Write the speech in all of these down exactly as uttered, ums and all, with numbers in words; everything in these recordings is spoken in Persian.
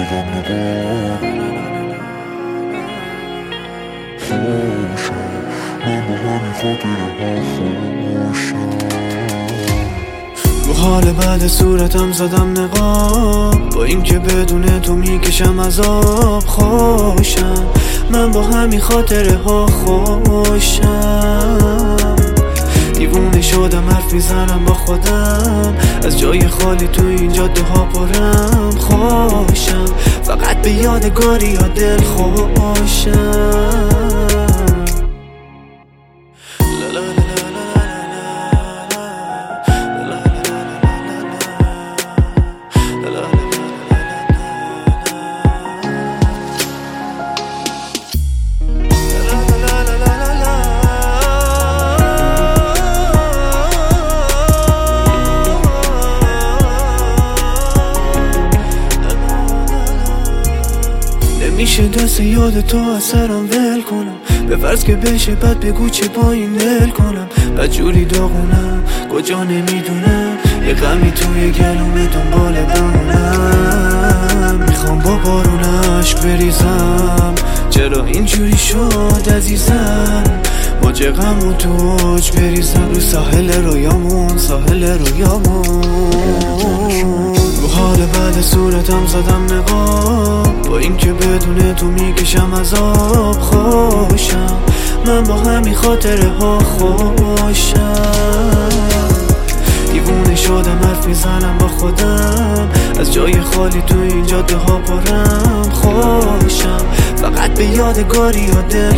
زدم نقاب خوشم من با همین خاطره ها خوشم رو حال بعد صورتم زدم نقاب با اینکه بدون تو میکشم عذاب خوشم من با همین خاطره ها خوشم دیوونه شدم حرف میزنم با خودم از جای خالی تو این جاده ها پرم خوشم فقط به یادگاری یا دل خوشم میشه دست یاد تو از سرم ول کنم به فرض که بشه بعد بگو چه با این دل کنم بعد جوری داغونم کجا نمیدونم یه غمی توی گلومه دنبال بمونم میخوام با بارون عشق بریزم چرا اینجوری شد عزیزم موج غم و توج بریزم رو ساحل رویامون ساحل رویامون رو حال بعد صورتم زدم نقاب با اینکه بدون تو میکشم عذاب خوشم من با همین خاطره ها خوشم دیوونه شدم حرف میزنم با خودم از جای خالی تو این جاده ها پرم خوشم فقط به یادگاری یا دل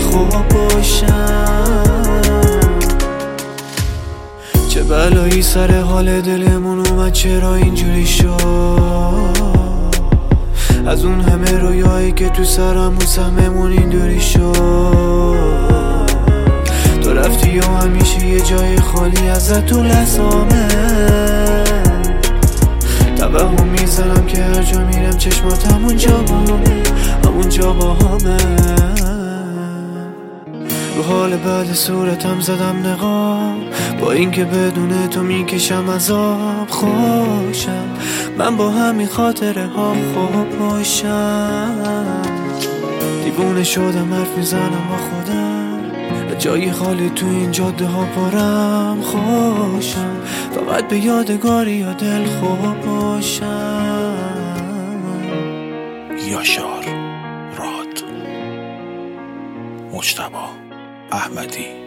خوشم چه بلایی سر حال دلمون اومد چرا اینجوری شد از اون همه رویایی که تو سرم و سهممون این دوری شد تو رفتی و همیشه یه جای خالی ازت تو لحظامه توهم میزنم که هر جا میرم چشمات همون جا باهمه همون جا باهمه رو حال بعد صورتم زدم نقاب با اینکه بدون تو میکشم عذاب خوشم من با همین خاطره ها خوشم دیوونه شدم حرف میزنم با خودم جای خالی تو این جاده ها پرم خوشم فقط به یادگاری یا دل خوشم یاشار راد مجتبی احمدی